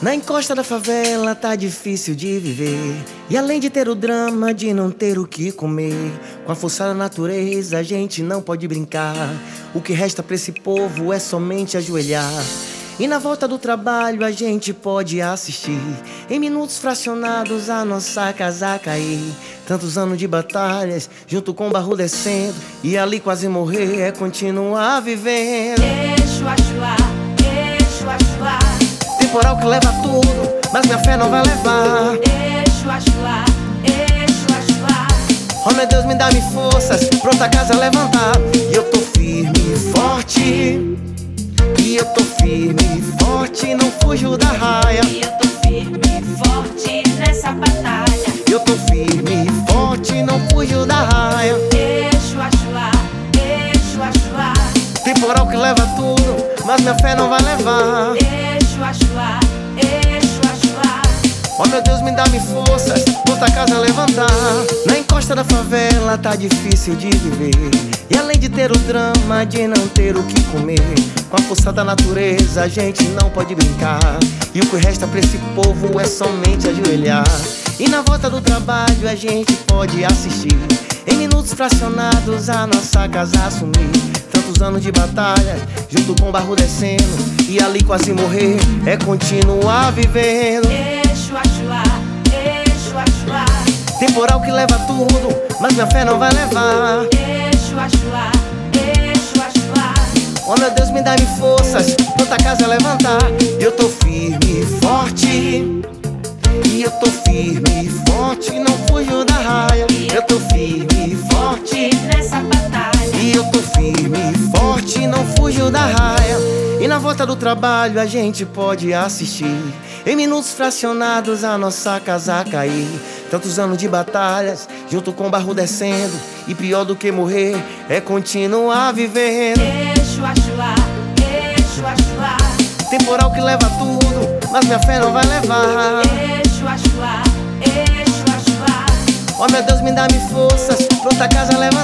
Na encosta da favela tá difícil de viver. E além de ter o drama de não ter o que comer, com a força da natureza a gente não pode brincar. O que resta pra esse povo é somente ajoelhar. E na volta do trabalho a gente pode assistir, em minutos fracionados, a nossa casa cair. Tantos anos de batalhas, junto com o barro descendo, e ali quase morrer é continuar vivendo. Temporal que leva tudo, mas minha fé não vai levar. Oh meu Deus, me dá-me forças, pronta a casa levantar. E eu tô firme e forte, e eu tô firme e forte, não fujo da raia. E eu tô firme e forte nessa batalha. Eu tô firme e forte, não fujo da raia. Temporal que leva tudo, mas minha fé não vai levar. Oh meu Deus, me dá-me forças, pronta a casa levantar. Na encosta da favela tá difícil de viver. E além de ter o drama de não ter o que comer, com a força da natureza a gente não pode brincar. E o que resta pra esse povo é somente ajoelhar. E na volta do trabalho a gente pode assistir, em minutos fracionados, a nossa casa assumir. Tantos anos de batalha, junto com o barro descendo, e ali quase morrer é continuar vivendo. Temporal que leva tudo, mas minha fé não vai levar. Oh meu Deus, me dá-me forças, pronta a casa levantar. Eu tô firme e forte, e eu tô firme e forte, não fujo da raia. Eu tô firme e forte nessa batalha. E eu tô firme e forte, não fujo da raia. E na volta do trabalho a gente pode assistir, em minutos fracionados, a nossa casa cair. Tantos anos de batalhas, junto com o barro descendo, e pior do que morrer é continuar vivendo. Temporal que leva tudo, mas minha fé não vai levar. Oh meu Deus, me dá-me forças, pronta a casa levantar.